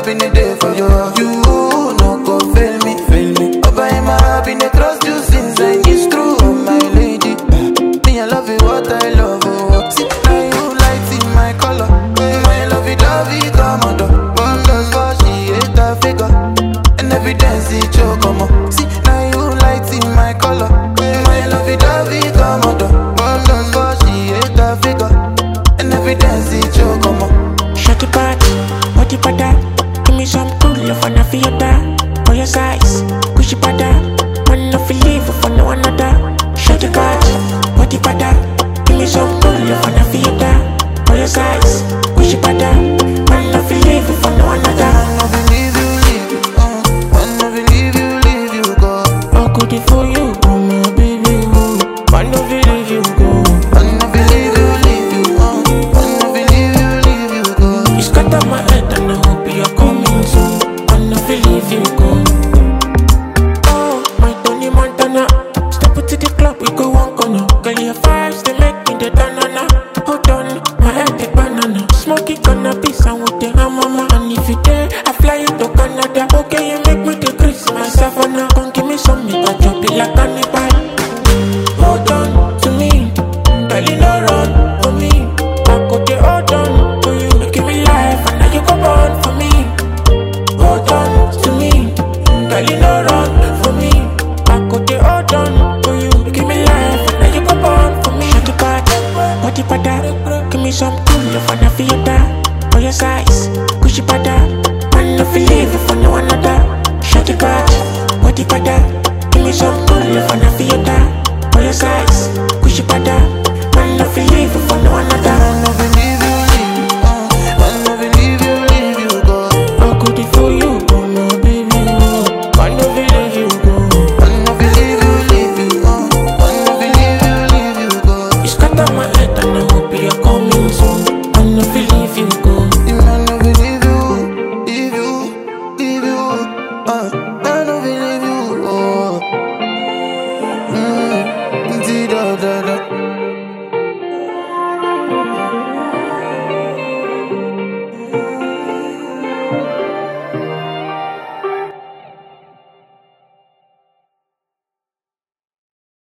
heart been a day for you. You no go fail me, fail me. Over in my heart been a trust you since I it's true, oh my lady. Me I love you what I love, oh. See now you light in my color. My love it come on, one does what she hate a figure. And evidence it choke, come on. See now you light in my color. My love it come on, one does what she hate a figure. And evidence it choke, come on. Shut your body, what you bada? Give me some cool love and I feel that. For your size, push your bada. Man, no feel leave for no another. Shut your body, what you bada? Give me some cool love and I feel that. For your size, push your bada. Man, no feel leave for no another. I believe you, leave you, I no believe you, leave you, go. How could it for you, oh my baby? Man, no believe you go. I no believe you, leave you, I no believe you, leave you, go. You scatter my head and I hope you're coming soon. Man, no believe you go. Oh, my Tony Montana. Step it to the club, we go one corner. Girl, your vibes, they make me the banana. Hold on, my head is banana. Smoky cannabis and with the hammer. And if you dare, I fly you to Canada. Okay, you make me the Chris, my savannah. Come give me some, make a drop it like cannibal. Hold on to me, girl, you no run for me. I could get hold on to you. You give me life, and now you go born for me. Hold on to me, girl, you no run for me. I could get hold on to you. You give me life, and now you go born for me. Shut your body, what you bada? Give me some cool love, and I feel that. For your size, push your bada. Man, no feel leave for no another. Shut your body, what you bada? Give me some cool love, and I feel that. For your size, push your bada. Man, no feel leave for no another. I no believe you, leave you, I no believe you, leave you, go. How could it for you, oh my baby? Man, no believe you go. I no believe you, leave you, I no believe you, leave you, go. You scatter my head and I hope you're coming soon. Man, no believe you go. I no believe you, leave you, leave you, I no believe you, oh. Da da da.